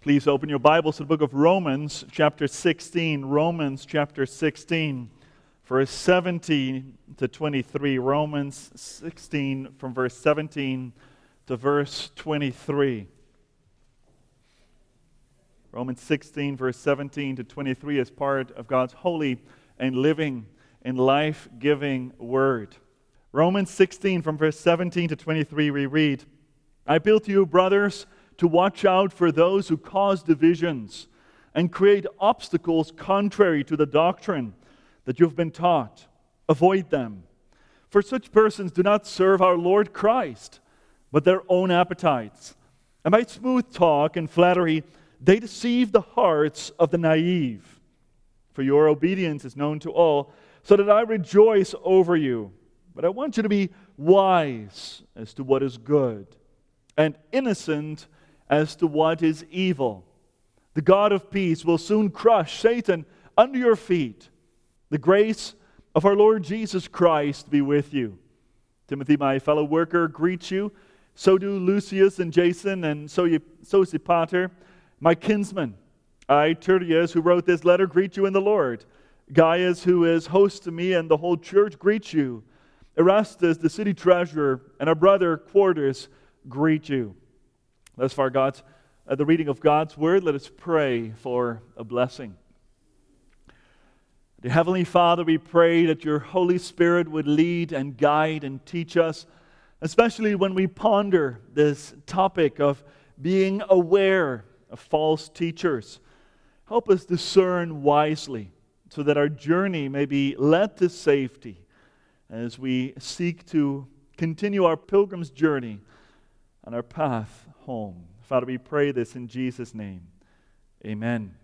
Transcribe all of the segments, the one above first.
Please open your Bibles to the book of Romans, chapter 16. Romans, chapter 16, verse 17 to 23. Romans 16, from verse 17 to verse 23. Romans 16, verse 17 to 23 is part of God's holy and living and life-giving word. Romans 16, from verse 17 to 23, we read, I appeal to you, brothers, to watch out for those who cause divisions and create obstacles contrary to the doctrine that you've been taught. Avoid them. For such persons do not serve our Lord Christ, but their own appetites. And by smooth talk and flattery, they deceive the hearts of the naive. For your obedience is known to all, so that I rejoice over you. But I want you to be wise as to what is good, and innocent as to what is evil. The God of peace will soon crush Satan under your feet. The grace of our Lord Jesus Christ be with you. Timothy, my fellow worker, greets you. So do Lucius and Jason, and Sosipater, my kinsman. I, Tertius, who wrote this letter, greet you in the Lord. Gaius, who is host to me, and the whole church greets you. Erastus, the city treasurer, and our brother Quartus greet you. Thus far, the reading of God's Word. Let us pray for a blessing. Dear Heavenly Father, we pray that your Holy Spirit would lead and guide and teach us, especially when we ponder this topic of being aware of false teachers. Help us discern wisely so that our journey may be led to safety as we seek to continue our pilgrim's journey on our path home. Father, we pray this in Jesus' name. Amen.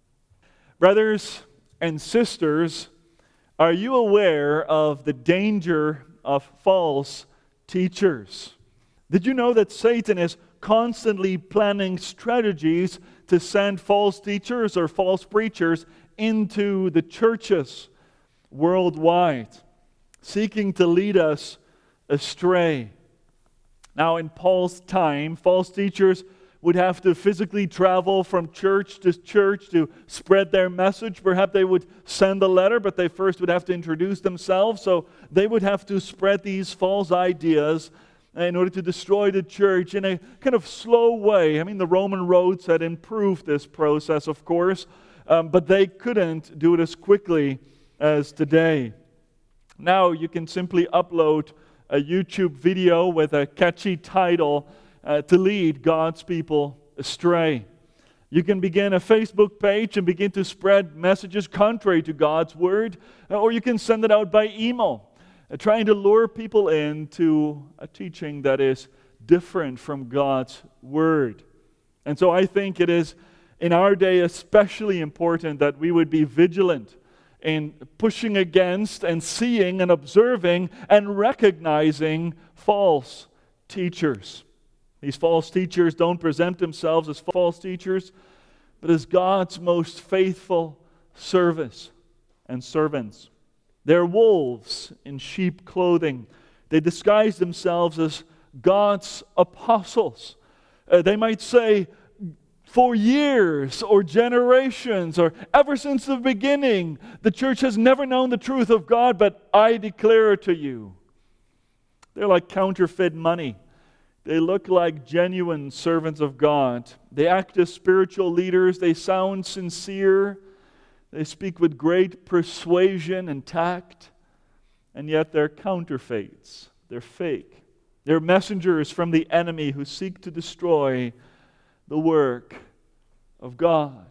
Brothers and sisters, are you aware of the danger of false teachers? Did you know that Satan is constantly planning strategies to send false teachers or false preachers into the churches worldwide, seeking to lead us astray? Now, in Paul's time, false teachers would have to physically travel from church to spread their message. Perhaps they would send a letter, but they first would have to introduce themselves. So they would have to spread these false ideas in order to destroy the church in a kind of slow way. I mean, the Roman roads had improved this process, of course, but they couldn't do it as quickly as today. Now you can simply upload a YouTube video with a catchy title to lead God's people astray. You can begin a Facebook page and begin to spread messages contrary to God's Word, or you can send it out by email, trying to lure people into a teaching that is different from God's Word. And so I think it is in our day especially important that we would be vigilant in pushing against and seeing and observing and recognizing false teachers. These false teachers don't present themselves as false teachers, but as God's most faithful servants. They're wolves in sheep clothing. They disguise themselves as God's apostles. They might say, for years or generations or ever since the beginning, the church has never known the truth of God, but I declare it to you. They're like counterfeit money. They look like genuine servants of God. They act as spiritual leaders. They sound sincere. They speak with great persuasion and tact. And yet they're counterfeits. They're fake. They're messengers from the enemy who seek to destroy the work of God.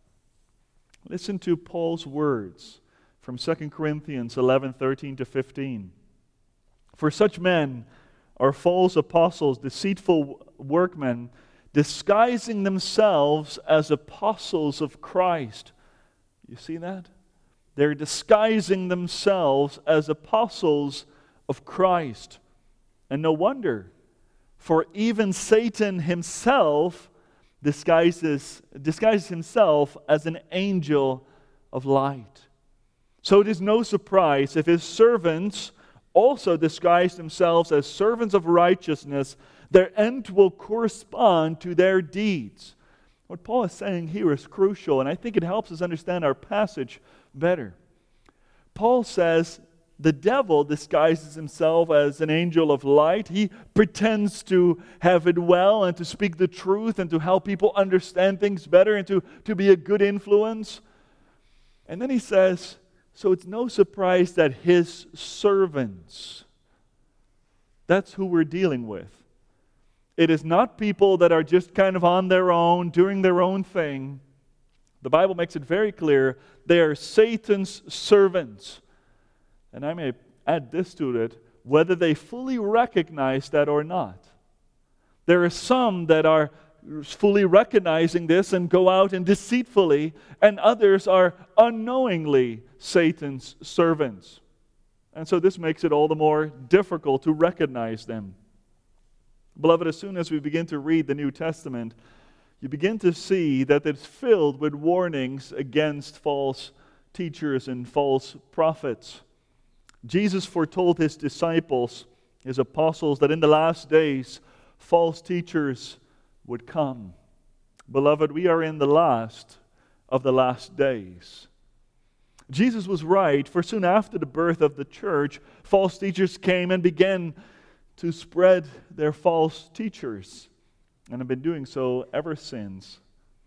Listen to Paul's words from 2 Corinthians 11:13 to 15. For such men are false apostles, deceitful workmen, disguising themselves as apostles of Christ. You see that? They're disguising themselves as apostles of Christ. And no wonder, for even Satan himself disguises himself as an angel of light. So it is no surprise if his servants also disguise themselves as servants of righteousness, their end will correspond to their deeds. what Paul is saying here is crucial, and I think it helps us understand our passage better. Paul says the devil disguises himself as an angel of light. He pretends to have it well and to speak the truth and to help people understand things better and to be a good influence. And then he says, so it's no surprise that his servants, that's who we're dealing with. It is not people that are just kind of on their own, doing their own thing. The Bible makes it very clear they are Satan's servants. And I may add this to it, whether they fully recognize that or not. There are some that are fully recognizing this and go out and deceitfully, and others are unknowingly Satan's servants. And so this makes it all the more difficult to recognize them. Beloved, as soon as we begin to read the New Testament, you begin to see that it's filled with warnings against false teachers and false prophets. Jesus foretold his disciples, his apostles, that in the last days false teachers would come. Beloved, we are in the last of the last days. Jesus was right, for soon after the birth of the church, false teachers came and began to spread their false teachers, and have been doing so ever since.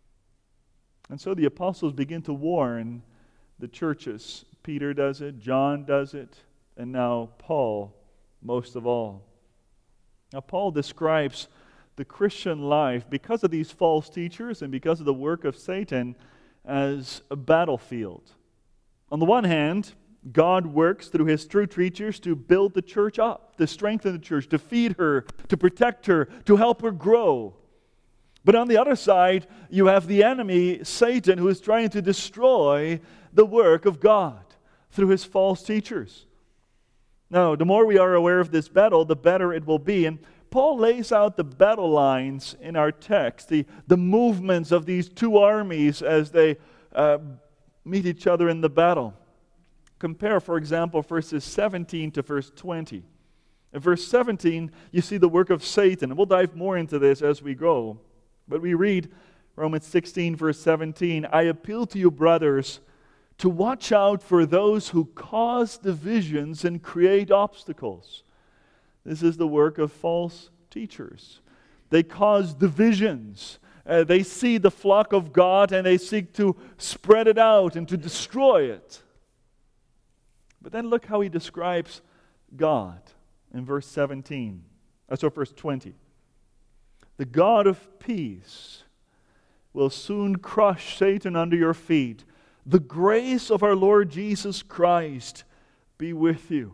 And so the apostles begin to warn the churches. Peter does it, John does it, and now Paul most of all. Now Paul describes the Christian life, because of these false teachers and because of the work of Satan, as a battlefield. On the one hand, God works through his true teachers to build the church up, to strengthen the church, to feed her, to protect her, to help her grow. But on the other side, you have the enemy, Satan, who is trying to destroy the work of God through his false teachers. Now, the more we are aware of this battle, the better it will be. And Paul lays out the battle lines in our text, the movements of these two armies as they meet each other in the battle. Compare, for example, verses 17 to verse 20. In verse 17, you see the work of Satan. And we'll dive more into this as we go. But we read Romans 16, verse 17, I appeal to you, brothers, to watch out for those who cause divisions and create obstacles. This is the work of false teachers. They cause divisions. They see the flock of God and they seek to spread it out and to destroy it. But then look how he describes God in verse 17. Verse 20. The God of peace will soon crush Satan under your feet. The grace of our Lord Jesus Christ be with you.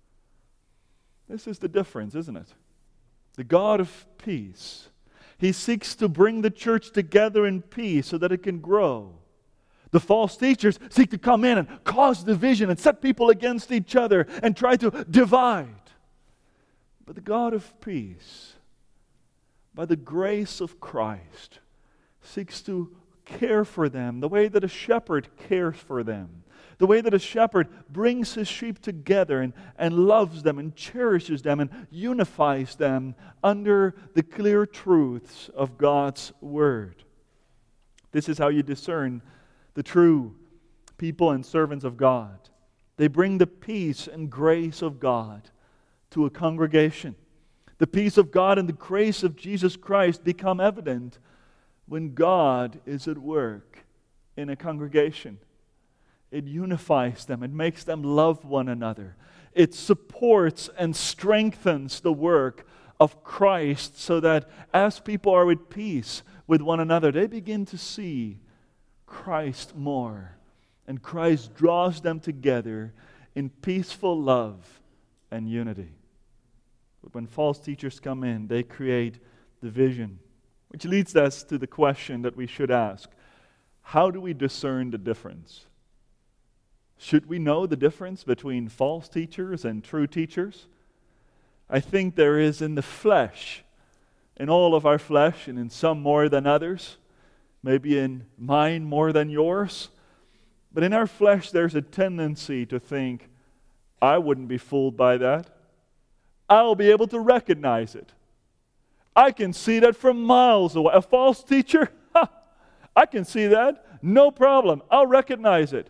This is the difference, isn't it? The God of peace. He seeks to bring the church together in peace so that it can grow. The false teachers seek to come in and cause division and set people against each other and try to divide. But the God of peace, by the grace of Christ, seeks to care for them the way that a shepherd cares for them. The way that a shepherd brings his sheep together and loves them and cherishes them and unifies them under the clear truths of God's Word. This is how you discern the true people and servants of God. They bring the peace and grace of God to a congregation. The peace of God and the grace of Jesus Christ become evident when God is at work in a congregation. It unifies them. It makes them love one another. It supports and strengthens the work of Christ so that as people are at peace with one another, they begin to see Christ more. And Christ draws them together in peaceful love and unity. But when false teachers come in, they create division. Which leads us to the question that we should ask. How do we discern the difference? Should we know the difference between false teachers and true teachers? I think there is in the flesh, in all of our flesh, and in some more than others, maybe in mine more than yours, but in our flesh there's a tendency to think, I wouldn't be fooled by that. I'll be able to recognize it. I can see that from miles away. A false teacher? I can see that. No problem. I'll recognize it.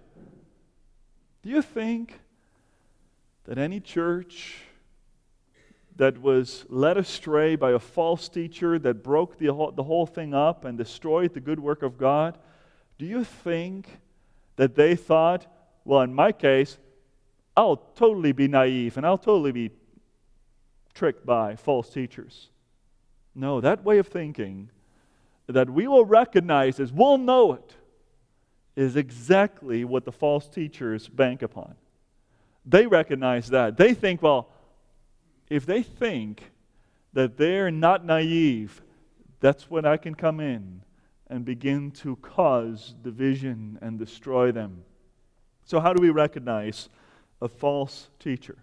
Do you think that any church that was led astray by a false teacher that broke the whole thing up and destroyed the good work of God, do you think that they thought, well, in my case, I'll totally be naive and I'll totally be tricked by false teachers? No, that way of thinking that we will recognize as we'll know it is exactly what the false teachers bank upon. They recognize that. They think, well, if they think that they're not naive, that's when I can come in and begin to cause division and destroy them. So how do we recognize a false teacher?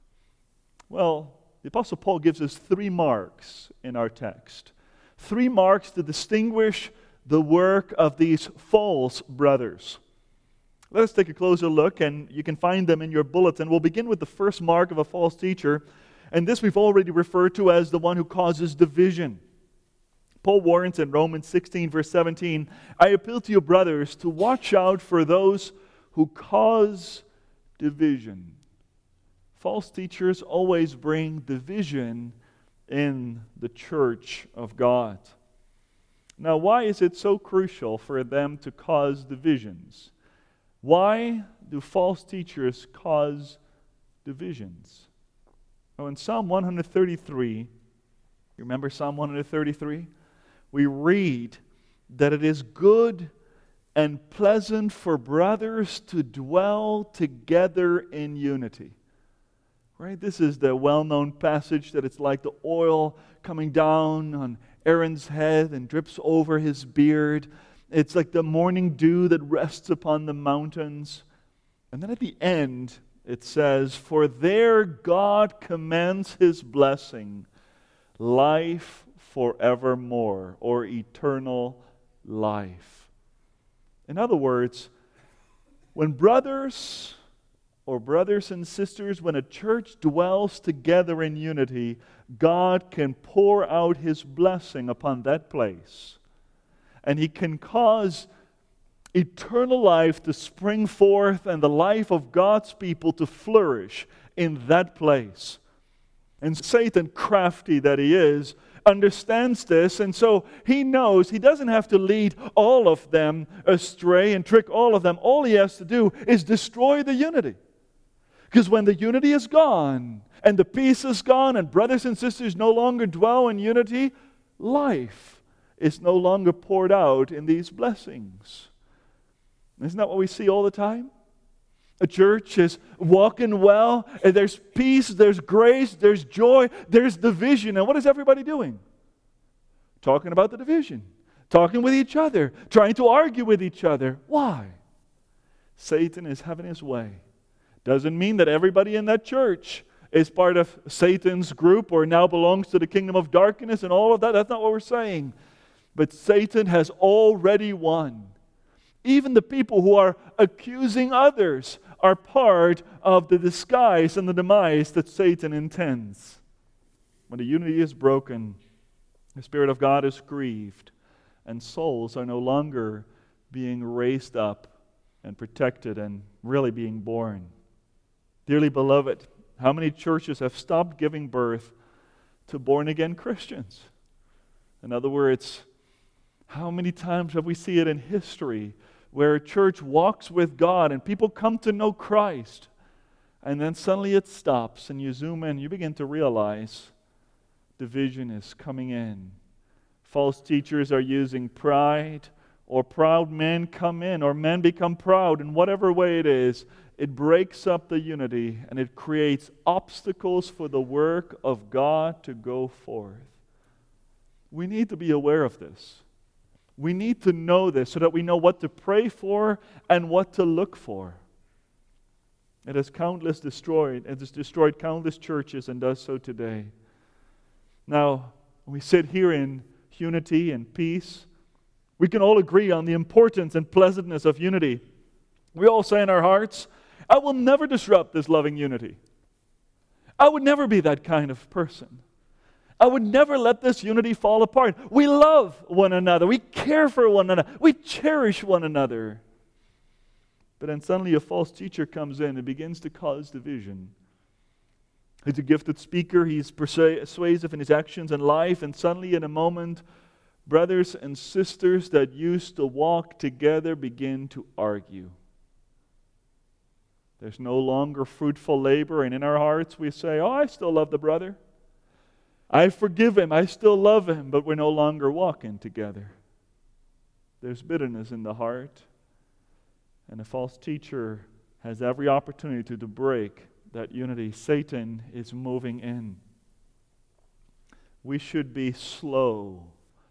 Well, the Apostle Paul gives us 3 marks in our text. 3 marks to distinguish the work of these false brothers. Let us take a closer look, and you can find them in your bulletin. We'll begin with the first mark of a false teacher, and this we've already referred to as the one who causes division. Paul warns in Romans 16, verse 17, I appeal to you, brothers, to watch out for those who cause division. False teachers always bring division in the church of God. Now, why is it so crucial for them to cause divisions? Why do false teachers cause divisions? Oh, in Psalm 133, you remember Psalm 133? We read that it is good and pleasant for brothers to dwell together in unity. Right? This is the well-known passage that it's like the oil coming down on Aaron's head and drips over his beard. It's like the morning dew that rests upon the mountains. And then at the end, it says, for there God commends His blessing, life forevermore, or eternal life. In other words, when brothers and sisters, when a church dwells together in unity, God can pour out His blessing upon that place. And He can cause eternal life to spring forth and the life of God's people to flourish in that place. And Satan, crafty that he is, understands this, and so he knows he doesn't have to lead all of them astray and trick all of them. All he has to do is destroy the unity. Because when the unity is gone, and the peace is gone, and brothers and sisters no longer dwell in unity, life is no longer poured out in these blessings. Isn't that what we see all the time? A church is walking well, and there's peace, there's grace, there's joy, there's division. And what is everybody doing? Talking about the division. Talking with each other. Trying to argue with each other. Why? Satan is having his way. Doesn't mean that everybody in that church is part of Satan's group or now belongs to the kingdom of darkness and all of that. That's not what we're saying. But Satan has already won. Even the people who are accusing others are part of the disguise and the demise that Satan intends. When the unity is broken, the Spirit of God is grieved, and souls are no longer being raised up and protected and really being born. Dearly beloved, how many churches have stopped giving birth to born-again Christians? In other words, how many times have we seen it in history where a church walks with God and people come to know Christ, and then suddenly it stops and you zoom in, you begin to realize division is coming in. False teachers are using pride, or proud men come in, or men become proud in whatever way it is. It breaks up the unity and it creates obstacles for the work of God to go forth. We need to be aware of this. We need to know this so that we know what to pray for and what to look for. It has destroyed countless churches and does so today. Now, we sit here in unity and peace. We can all agree on the importance and pleasantness of unity. We all say in our hearts, I will never disrupt this loving unity. I would never be that kind of person. I would never let this unity fall apart. We love one another. We care for one another. We cherish one another. But then suddenly a false teacher comes in and begins to cause division. He's a gifted speaker. He's persuasive in his actions and life. And suddenly in a moment, brothers and sisters that used to walk together begin to argue. There's no longer fruitful labor. And in our hearts we say, oh, I still love the brother. I forgive him. I still love him. But we're no longer walking together. There's bitterness in the heart. And a false teacher has every opportunity to break that unity. Satan is moving in. We should be slow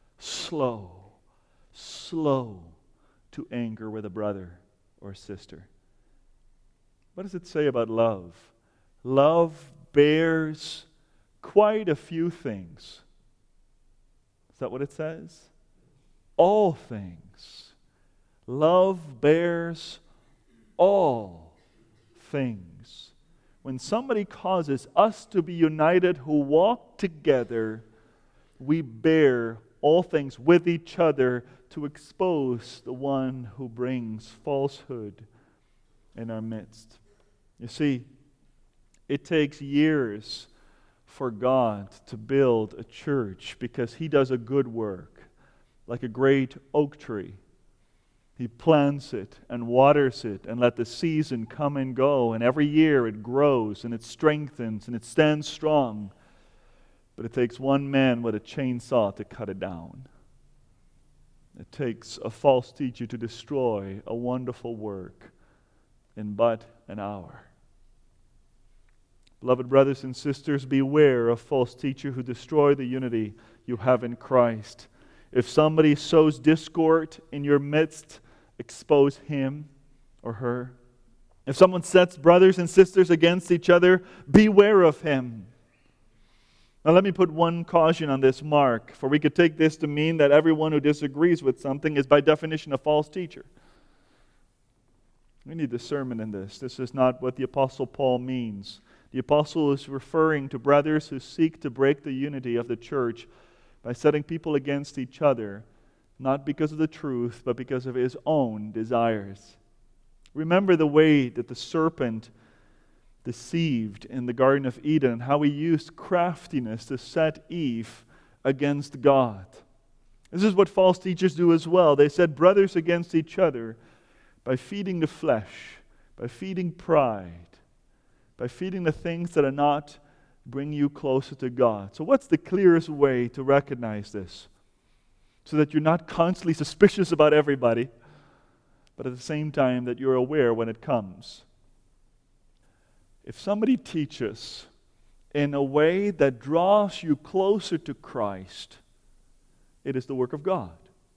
to anger with a brother or sister. What does it say about love? Love bears quite a few things. Is that what it says? All things. Love bears all things. When somebody causes us to be united who walk together, we bear all things with each other to expose the one who brings falsehood in our midst. You see, it takes years for God to build a church because He does a good work, like a great oak tree. He plants it and waters it and let the season come and go, and every year it grows and it strengthens and it stands strong. But it takes one man with a chainsaw to cut it down. It takes a false teacher to destroy a wonderful work in but an hour. Beloved brothers and sisters, beware of false teachers who destroy the unity you have in Christ. If somebody sows discord in your midst, expose him or her. If someone sets brothers and sisters against each other, beware of him. Now let me put one caution on this mark, for we could take this to mean that everyone who disagrees with something is by definition a false teacher. We need discernment in this. This is not what the Apostle Paul means. The Apostle is referring to brothers who seek to break the unity of the church by setting people against each other, not because of the truth, but because of his own desires. Remember the way that the serpent deceived in the Garden of Eden, and how he used craftiness to set Eve against God. This is what false teachers do as well. They set brothers against each other by feeding the flesh, by feeding pride, by feeding the things that are not bring you closer to God. So what's the clearest way to recognize this? So that you're not constantly suspicious about everybody, but at the same time that you're aware when it comes. If somebody teaches in a way that draws you closer to Christ, it is the work of God.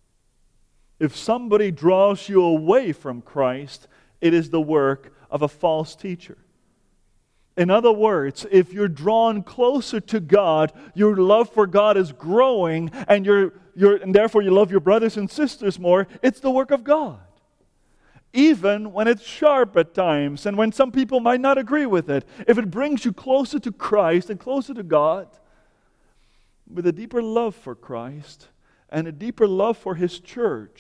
If somebody draws you away from Christ, it is the work of a false teacher. In other words, if you're drawn closer to God, your love for God is growing, and and therefore you love your brothers and sisters more, it's the work of God. Even when it's sharp at times, and when some people might not agree with it, if it brings you closer to Christ and closer to God, with a deeper love for Christ and a deeper love for His church,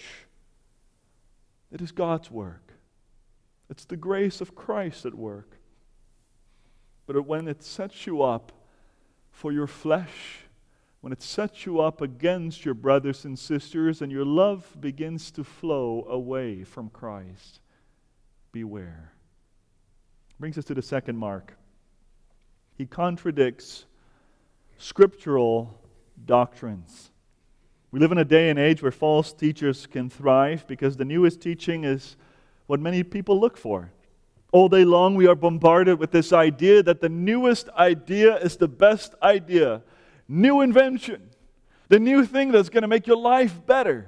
it is God's work. It's the grace of Christ at work. But when it sets you up for your flesh, when it sets you up against your brothers and sisters, and your love begins to flow away from Christ, beware. Brings us to the second mark. He contradicts scriptural doctrines. We live in a day and age where false teachers can thrive because the newest teaching is what many people look for. All day long we are bombarded with this idea that the newest idea is the best idea. New invention. The new thing that's going to make your life better.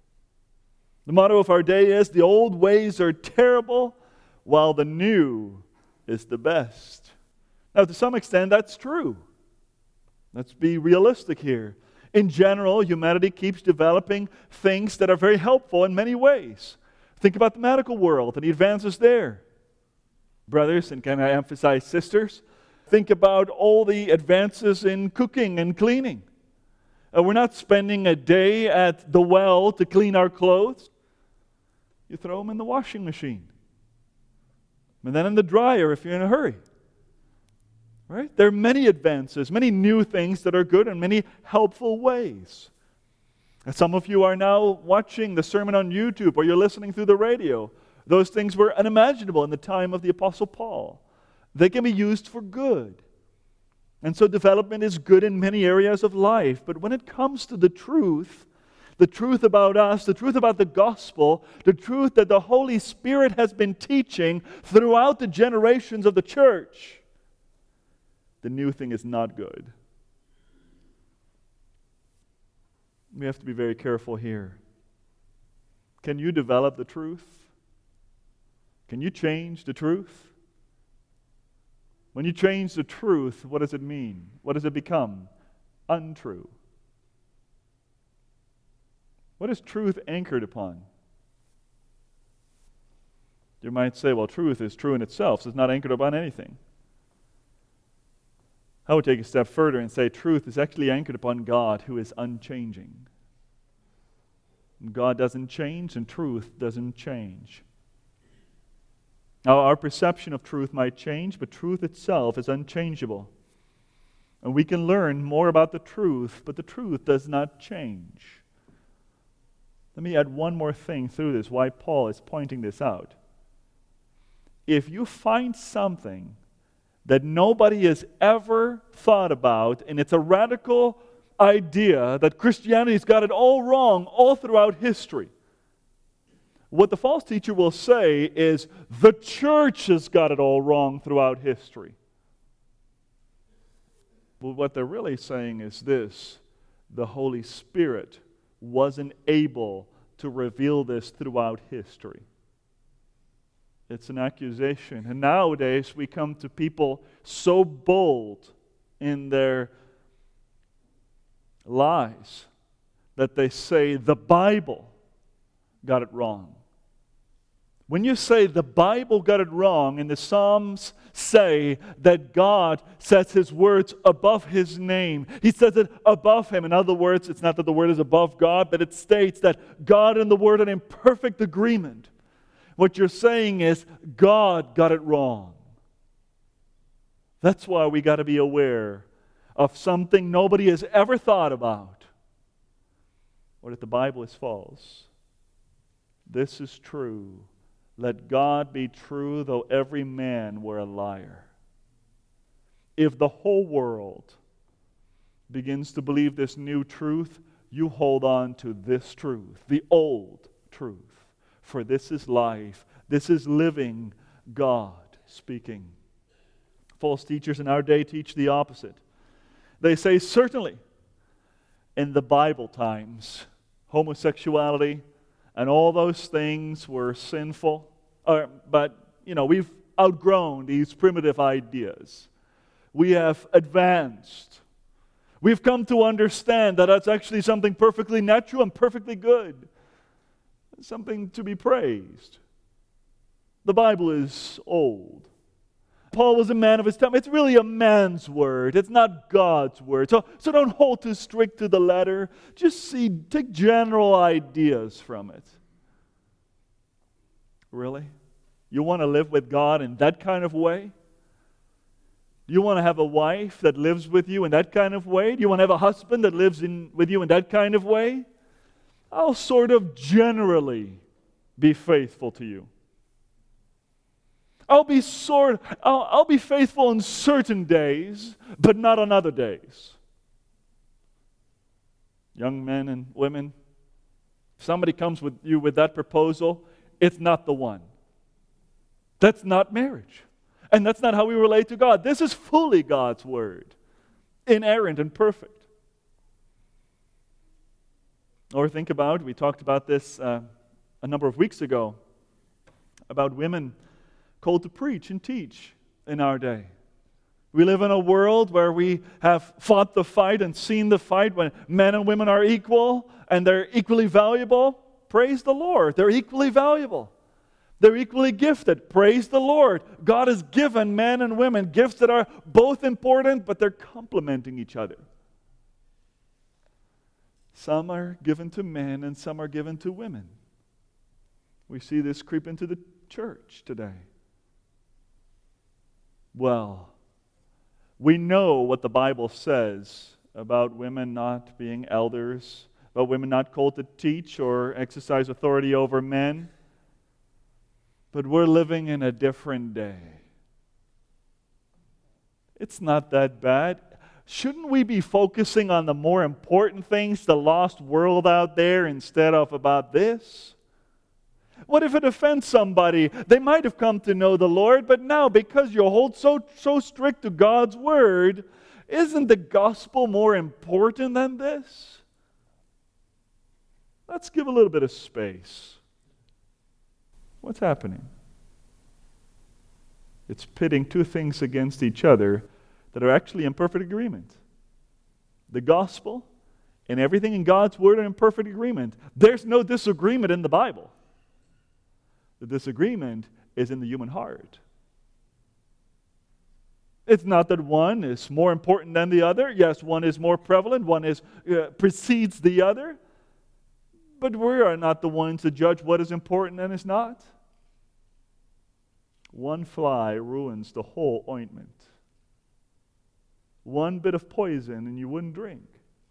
The motto of our day is, the old ways are terrible, while the new is the best. Now, to some extent, that's true. Let's be realistic here. In general, humanity keeps developing things that are very helpful in many ways. Think about the medical world and the advances there. Brothers, and can I emphasize sisters, think about all the advances in cooking and cleaning. We're not spending a day at the well to clean our clothes. You throw them in the washing machine. And then in the dryer if you're in a hurry. Right? There are many advances, many new things that are good in many helpful ways. And some of you are now watching the sermon on YouTube or you're listening through the radio. Those things were unimaginable in the time of the Apostle Paul. They can be used for good. And so development is good in many areas of life. But when it comes to the truth about us, the truth about the gospel, the truth that the Holy Spirit has been teaching throughout the generations of the church, the new thing is not good. We have to be very careful here. Can you develop the truth? Can you change the truth? When you change the truth, what does it mean? What does it become? Untrue. What is truth anchored upon? You might say, well, truth is true in itself, so it's not anchored upon anything. I would take a step further and say truth is actually anchored upon God, who is unchanging. And God doesn't change, and truth doesn't change. Now, our perception of truth might change, but truth itself is unchangeable. And we can learn more about the truth, but the truth does not change. Let me add one more thing through this, why Paul is pointing this out. If you find something that nobody has ever thought about, and it's a radical idea that Christianity's got it all wrong all throughout history, what the false teacher will say is the church has got it all wrong throughout history. Well, what they're really saying is this: the Holy Spirit wasn't able to reveal this throughout history. It's an accusation. And nowadays we come to people so bold in their lies that they say the Bible got it wrong. When you say the Bible got it wrong, and the Psalms say that God sets His words above His name, He says it above Him. In other words, it's not that the Word is above God, but it states that God and the Word are in perfect agreement. What you're saying is God got it wrong. That's why we got to be aware of something nobody has ever thought about, or that the Bible is false. This is true. Let God be true, though every man were a liar. If the whole world begins to believe this new truth, you hold on to this truth, the old truth. For this is life. This is living God speaking. False teachers in our day teach the opposite. They say, certainly, in the Bible times, homosexuality and all those things were sinful. But, we've outgrown these primitive ideas. We have advanced. We've come to understand that that's actually something perfectly natural and perfectly good. Something to be praised. The Bible is old. Paul was a man of his time. It's really a man's word. It's not God's word. So don't hold too strict to the letter. Just take general ideas from it. Really? You want to live with God in that kind of way? You want to have a wife that lives with you in that kind of way? Do you want to have a husband that lives with you in that kind of way? I'll sort of generally be faithful to you. I'll be faithful on certain days, but not on other days. Young men and women, if somebody comes with you with that proposal, it's not the one. That's not marriage. And that's not how we relate to God. This is fully God's word, inerrant and perfect. Or think about, we talked about this a number of weeks ago, about women called to preach and teach in our day. We live in a world where we have fought the fight and seen the fight when men and women are equal and they're equally valuable. Praise the Lord, they're equally valuable. They're equally gifted. Praise the Lord. God has given men and women gifts that are both important, but they're complementing each other. Some are given to men and some are given to women. We see this creep into the church today. Well, we know what the Bible says about women not being elders, about women not called to teach or exercise authority over men. But we're living in a different day. It's not that bad. Shouldn't we be focusing on the more important things, the lost world out there, instead of about this? What if it offends somebody? They might have come to know the Lord, but now because you hold so strict to God's Word, isn't the gospel more important than this? Let's give a little bit of space. What's happening? It's pitting two things against each other that are actually in perfect agreement. The gospel and everything in God's Word are in perfect agreement. There's no disagreement in the Bible. The disagreement is in the human heart. It's not that one is more important than the other. Yes, one is more prevalent, one precedes the other. But we are not the ones to judge what is important and is not. One fly ruins the whole ointment. One bit of poison and you wouldn't drink.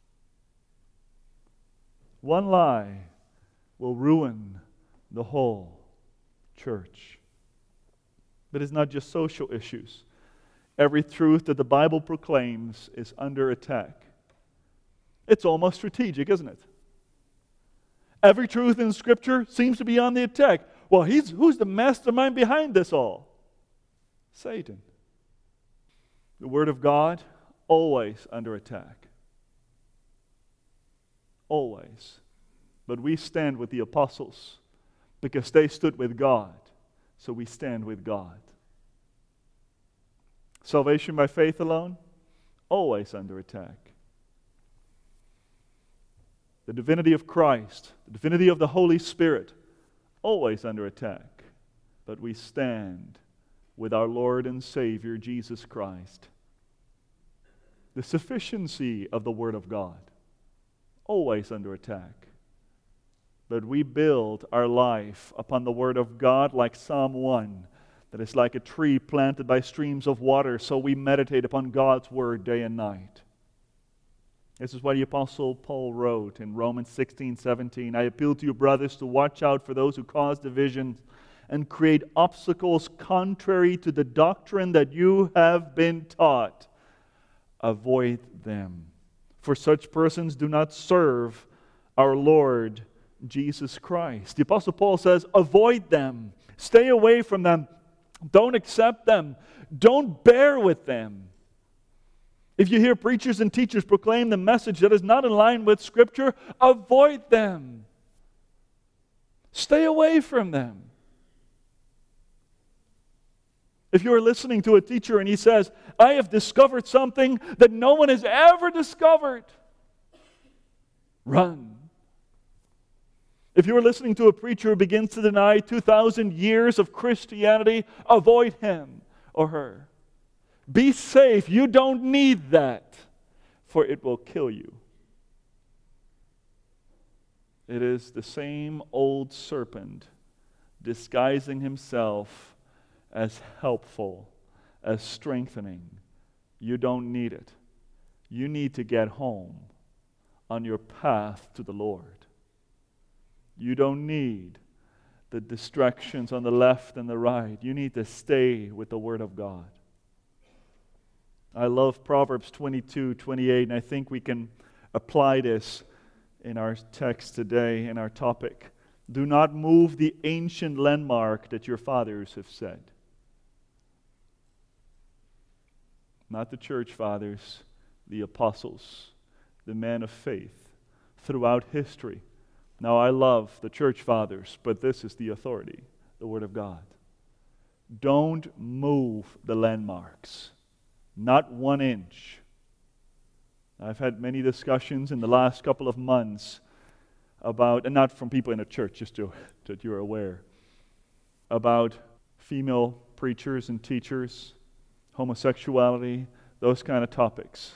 One lie will ruin the whole church. But it's not just social issues. Every truth that the Bible proclaims is under attack. It's almost strategic, isn't it? Every truth in Scripture seems to be on the attack. Well, who's the mastermind behind this all? Satan. The Word of God, always under attack. Always. But we stand with the apostles because they stood with God, so we stand with God. Salvation by faith alone, always under attack. The divinity of Christ, the divinity of the Holy Spirit, always under attack. But we stand with our Lord and Savior, Jesus Christ. The sufficiency of the Word of God, always under attack. But we build our life upon the Word of God like Psalm 1, that is like a tree planted by streams of water, so we meditate upon God's Word day and night. This is what the Apostle Paul wrote in Romans 16:17. I appeal to you, brothers, to watch out for those who cause divisions and create obstacles contrary to the doctrine that you have been taught. Avoid them. For such persons do not serve our Lord Jesus Christ. The Apostle Paul says, avoid them. Stay away from them. Don't accept them. Don't bear with them. If you hear preachers and teachers proclaim the message that is not in line with Scripture, avoid them. Stay away from them. If you are listening to a teacher and he says, I have discovered something that no one has ever discovered, run. If you are listening to a preacher who begins to deny 2,000 years of Christianity, avoid him or her. Be safe. You don't need that, for it will kill you. It is the same old serpent disguising himself as helpful, as strengthening. You don't need it. You need to get home on your path to the Lord. You don't need the distractions on the left and the right. You need to stay with the Word of God. I love Proverbs 22:28, and I think we can apply this in our text today, in our topic. Do not move the ancient landmark that your fathers have set. Not the church fathers, the apostles, the men of faith throughout history. Now, I love the church fathers, but this is the authority, the Word of God. Don't move the landmarks. Not 1 inch. I've had many discussions in the last couple of months about, and not from people in the church, just so that you're aware, about female preachers and teachers, homosexuality, those kind of topics.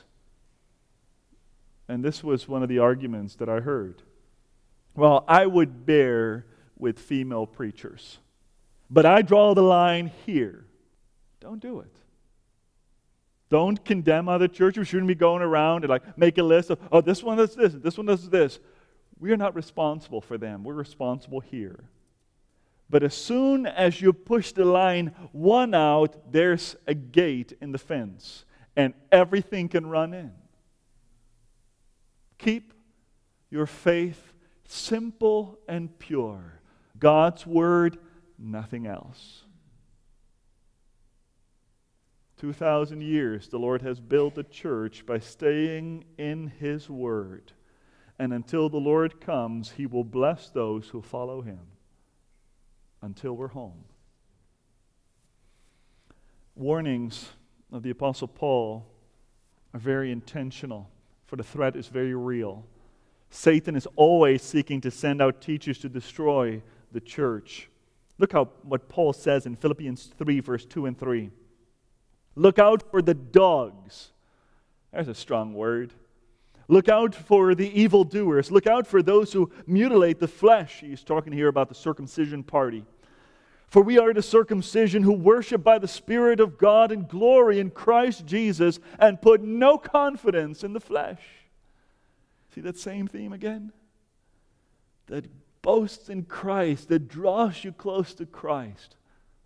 And this was one of the arguments that I heard. Well, I would bear with female preachers, but I draw the line here. Don't do it. Don't condemn other churches. We shouldn't be going around and make a list of, oh, this one does this one does this. We are not responsible for them. We're responsible here. But as soon as you push the line one out, there's a gate in the fence, and everything can run in. Keep your faith simple and pure. God's Word, nothing else. 2,000 years, the Lord has built a church by staying in His Word. And until the Lord comes, He will bless those who follow Him until we're home. Warnings of the Apostle Paul are very intentional, for the threat is very real. Satan is always seeking to send out teachers to destroy the church. Look what Paul says in Philippians 3, verse 2 and 3. Look out for the dogs. There's a strong word. Look out for the evildoers. Look out for those who mutilate the flesh. He's talking here about the circumcision party. For we are the circumcision who worship by the Spirit of God and glory in Christ Jesus and put no confidence in the flesh. See that same theme again? That boasts in Christ, that draws you close to Christ.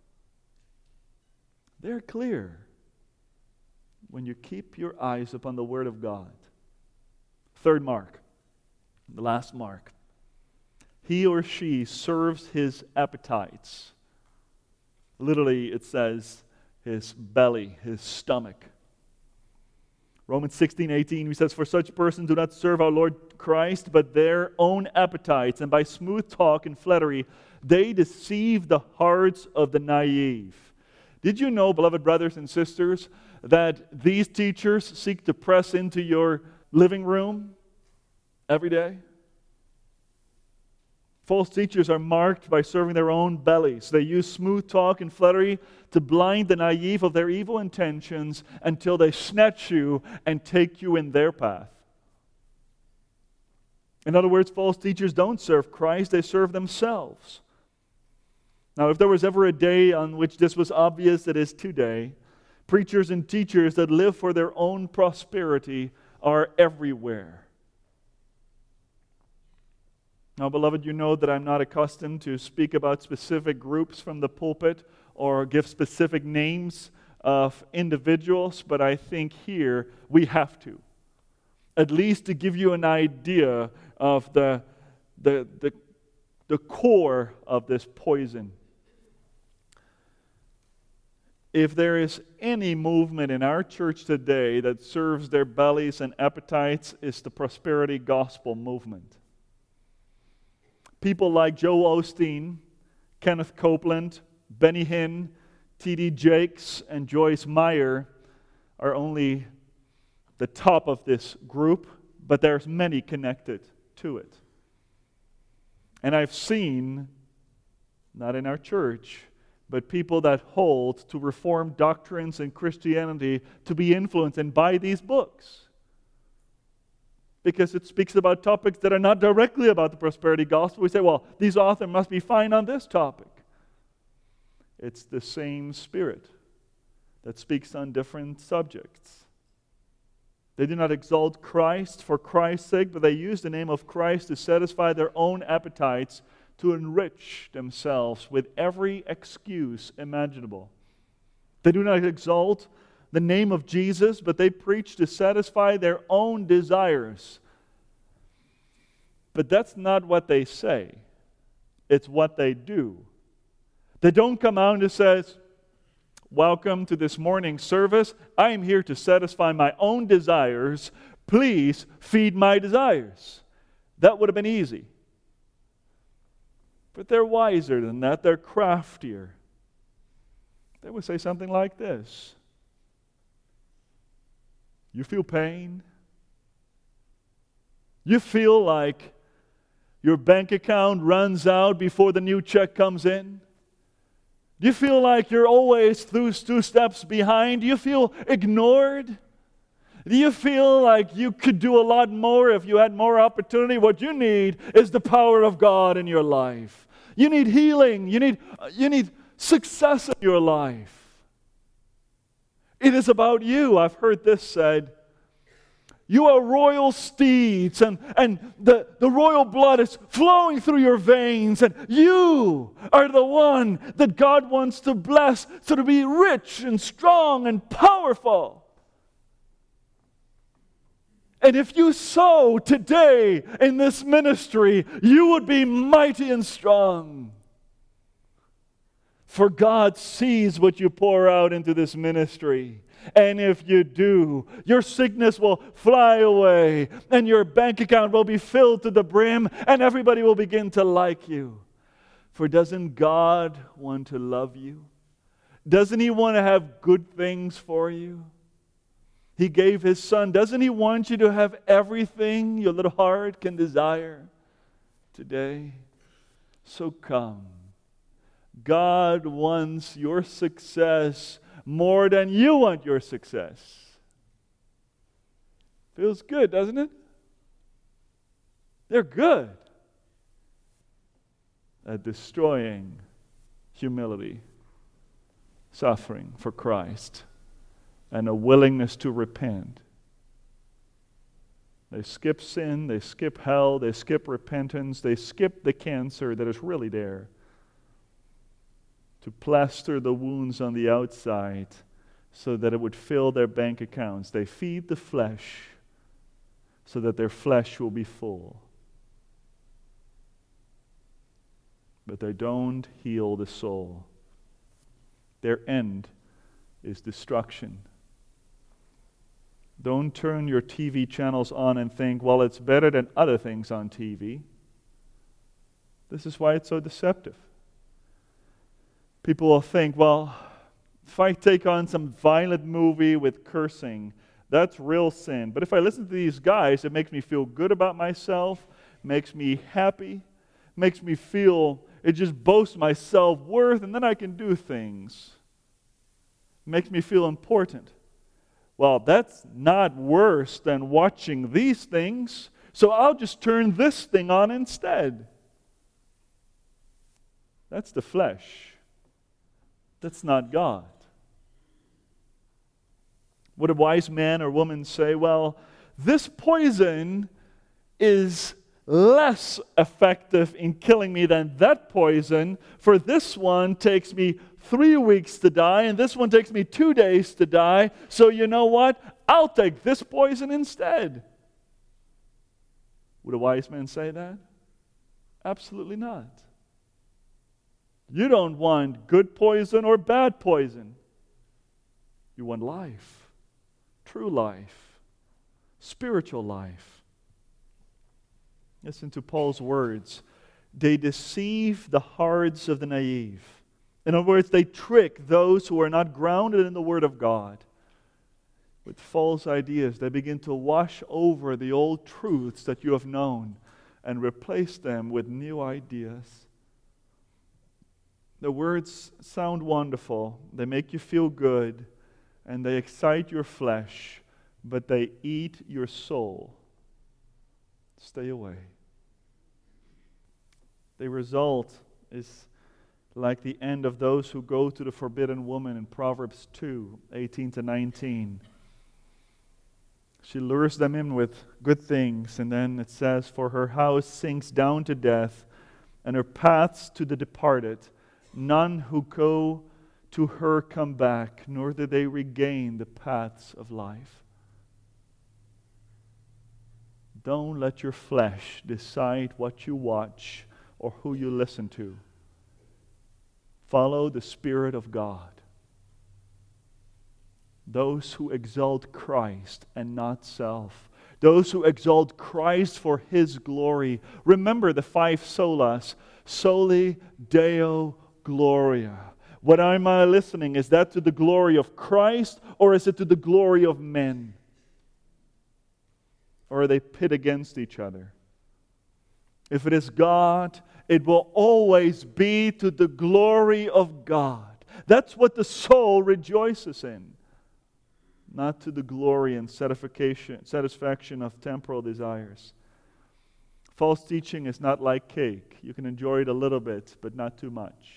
They're clear when you keep your eyes upon the Word of God. Third mark, the last mark. He or she serves his appetites. Literally, it says his belly, his stomach. Romans 16:18, he says, for such persons do not serve our Lord Christ, but their own appetites, and by smooth talk and flattery, they deceive the hearts of the naive. Did you know, beloved brothers and sisters, that these teachers seek to press into your living room every day? False teachers are marked by serving their own bellies. They use smooth talk and flattery to blind the naive of their evil intentions until they snatch you and take you in their path. In other words, false teachers don't serve Christ, they serve themselves. Now, if there was ever a day on which this was obvious, it is today. Preachers and teachers that live for their own prosperity are everywhere. Now, beloved, you know that I'm not accustomed to speak about specific groups from the pulpit or give specific names of individuals, but I think here we have to. At least to give you an idea of the core of this poison. If there is any movement in our church today that serves their bellies and appetites, it's the prosperity gospel movement. People like Joel Osteen, Kenneth Copeland, Benny Hinn, T.D. Jakes, and Joyce Meyer are only the top of this group, but there's many connected to it. And I've seen, not in our church, but people that hold to Reformed doctrines and Christianity to be influenced and by these books. Because it speaks about topics that are not directly about the prosperity gospel. We say, well, these authors must be fine on this topic. It's the same spirit that speaks on different subjects. They do not exalt Christ for Christ's sake, but they use the name of Christ to satisfy their own appetites, to enrich themselves with every excuse imaginable. They do not exalt the name of Jesus, but they preach to satisfy their own desires. But that's not what they say. It's what they do. They don't come out and say, welcome to this morning service. I am here to satisfy my own desires. Please feed my desires. That would have been easy. But they're wiser than that. They're craftier. They would say something like this. You feel pain? You feel like your bank account runs out before the new check comes in? Do you feel like you're always two steps behind? Do you feel ignored? Do you feel like you could do a lot more if you had more opportunity? What you need is the power of God in your life. You need healing. You need success in your life. It is about you. I've heard this said. You are royal steeds, and the royal blood is flowing through your veins, and you are the one that God wants to bless, so to be rich and strong and powerful. And if you sow today in this ministry, you would be mighty and strong. For God sees what you pour out into this ministry. And if you do, your sickness will fly away, and your bank account will be filled to the brim, and everybody will begin to like you. For doesn't God want to love you? Doesn't He want to have good things for you? He gave His Son. Doesn't He want you to have everything your little heart can desire today? So come. God wants your success more than you want your success. Feels good, doesn't it? They're good at destroying humility, suffering for Christ, and a willingness to repent. They skip sin, they skip hell, they skip repentance, they skip the cancer that is really there, to plaster the wounds on the outside so that it would fill their bank accounts. They feed the flesh so that their flesh will be full. But they don't heal the soul. Their end is destruction. Don't turn your TV channels on and think, well, it's better than other things on TV. This is why it's so deceptive. People will think, well, if I take on some violent movie with cursing, that's real sin. But if I listen to these guys, it makes me feel good about myself, makes me happy, makes me feel, it just boasts my self-worth, and then I can do things. It makes me feel important. Well, that's not worse than watching these things, so I'll just turn this thing on instead. That's the flesh. That's not God. Would a wise man or woman say, well, this poison is less effective in killing me than that poison, for this one takes me 3 weeks to die, and this one takes me 2 days to die, so you know what? I'll take this poison instead. Would a wise man say that? Absolutely not. You don't want good poison or bad poison. You want life, true life, spiritual life. Listen to Paul's words. They deceive the hearts of the naive. In other words, they trick those who are not grounded in the Word of God with false ideas. They begin to wash over the old truths that you have known and replace them with new ideas. The words sound wonderful, they make you feel good, and they excite your flesh, but they eat your soul. Stay away. The result is like the end of those who go to the forbidden woman in Proverbs 2:18-19. She lures them in with good things, and then it says, for her house sinks down to death, and her paths to the departed. None who go to her come back, nor do they regain the paths of life. Don't let your flesh decide what you watch or who you listen to. Follow the Spirit of God. Those who exalt Christ and not self. Those who exalt Christ for His glory. Remember the 5 solas. Soli Deo Gloria. What am I listening? Is that to the glory of Christ, or is it to the glory of men? Or are they pit against each other? If it is God, it will always be to the glory of God. That's what the soul rejoices in, not to the glory and satisfaction of temporal desires. False teaching is not like cake. You can enjoy it a little bit, but not too much.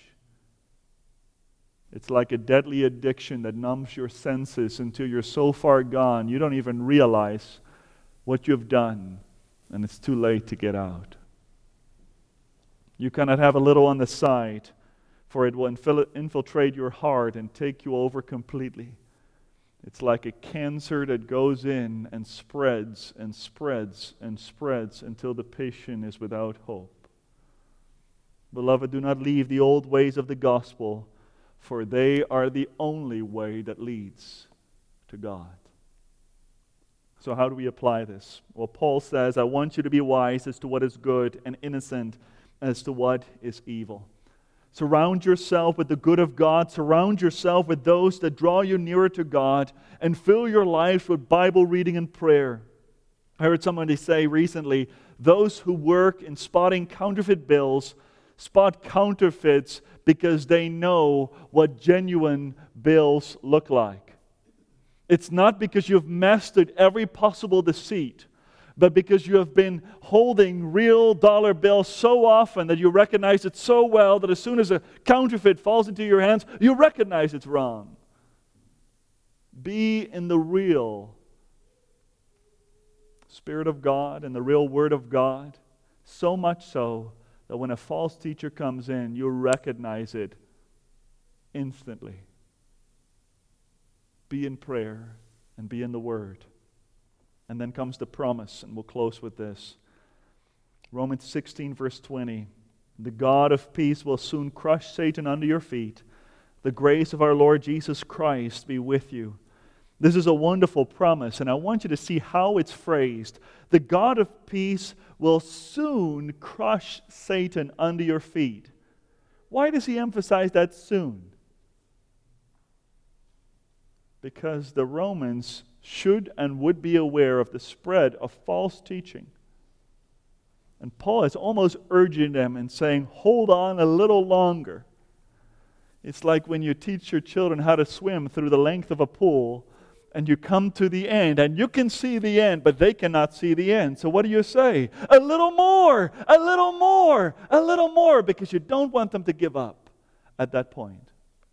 It's like a deadly addiction that numbs your senses until you're so far gone you don't even realize what you've done, and it's too late to get out. You cannot have a little on the side, for it will infiltrate your heart and take you over completely. It's like a cancer that goes in and spreads and spreads and spreads until the patient is without hope. Beloved, do not leave the old ways of the gospel, for they are the only way that leads to God. So how do we apply this? Well, Paul says, I want you to be wise as to what is good and innocent as to what is evil. Surround yourself with the good of God. Surround yourself with those that draw you nearer to God, and fill your lives with Bible reading and prayer. I heard somebody say recently, those who work in spotting counterfeit bills spot counterfeits because they know what genuine bills look like. It's not because you've mastered every possible deceit, but because you have been holding real dollar bills so often that you recognize it so well that as soon as a counterfeit falls into your hands, you recognize it's wrong. Be in the real Spirit of God and the real Word of God, so much so that when a false teacher comes in, you recognize it instantly. Be in prayer and be in the Word. And then comes the promise, and we'll close with this. Romans 16, verse 20. The God of peace will soon crush Satan under your feet. The grace of our Lord Jesus Christ be with you. This is a wonderful promise, and I want you to see how it's phrased. The God of peace will soon crush Satan under your feet. Why does he emphasize that soon? Because the Romans should and would be aware of the spread of false teaching. And Paul is almost urging them and saying, hold on a little longer. It's like when you teach your children how to swim through the length of a pool, and you come to the end, and you can see the end, but they cannot see the end. So what do you say? A little more, a little more, a little more, because you don't want them to give up at that point.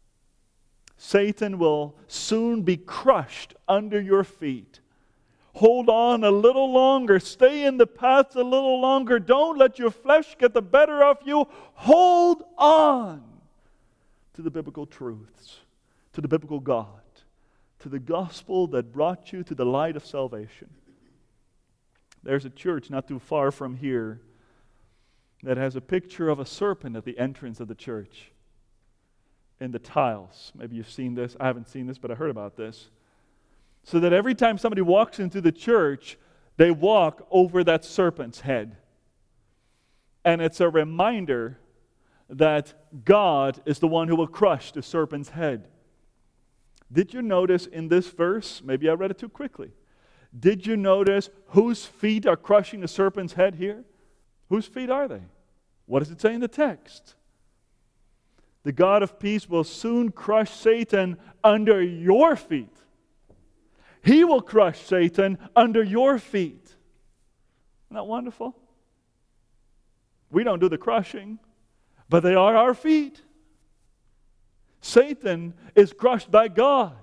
Satan will soon be crushed under your feet. Hold on a little longer. Stay in the path a little longer. Don't let your flesh get the better of you. Hold on to the biblical truths, to the biblical God, to the gospel that brought you to the light of salvation. There's a church not too far from here that has a picture of a serpent at the entrance of the church. In the tiles. Maybe you've seen this. I haven't seen this, but I heard about this. So that every time somebody walks into the church, they walk over that serpent's head. And it's a reminder that God is the one who will crush the serpent's head. Did you notice in this verse, maybe I read it too quickly, did you notice whose feet are crushing the serpent's head here? Whose feet are they? What does it say in the text? The God of peace will soon crush Satan under your feet. He will crush Satan under your feet. Isn't that wonderful? We don't do the crushing, but they are our feet. Satan is crushed by God.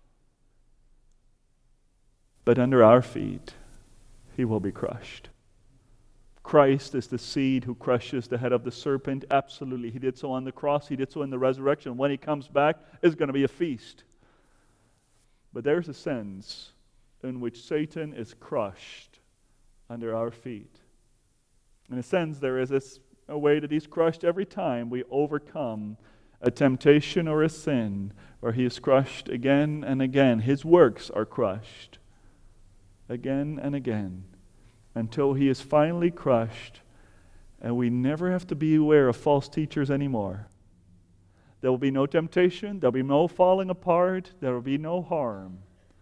But under our feet, he will be crushed. Christ is the seed who crushes the head of the serpent. Absolutely. He did so on the cross. He did so in the resurrection. When he comes back, it's going to be a feast. But there's a sense in which Satan is crushed under our feet. In a sense, there is a way that he's crushed every time we overcome a temptation or a sin, where he is crushed again and again. His works are crushed again and again, until he is finally crushed, and we never have to be aware of false teachers anymore. There will be no temptation, there will be no falling apart, there will be no harm.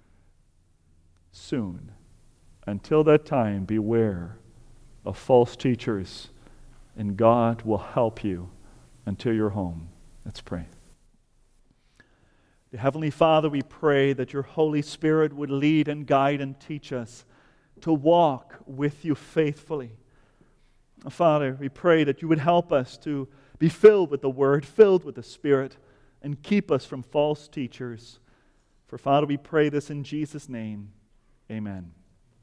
Soon. Until that time, beware of false teachers, and God will help you until you're home. Let's pray. Heavenly Father, we pray that your Holy Spirit would lead and guide and teach us to walk with you faithfully. Father, we pray that you would help us to be filled with the Word, filled with the Spirit, and keep us from false teachers. For Father, we pray this in Jesus' name. Amen.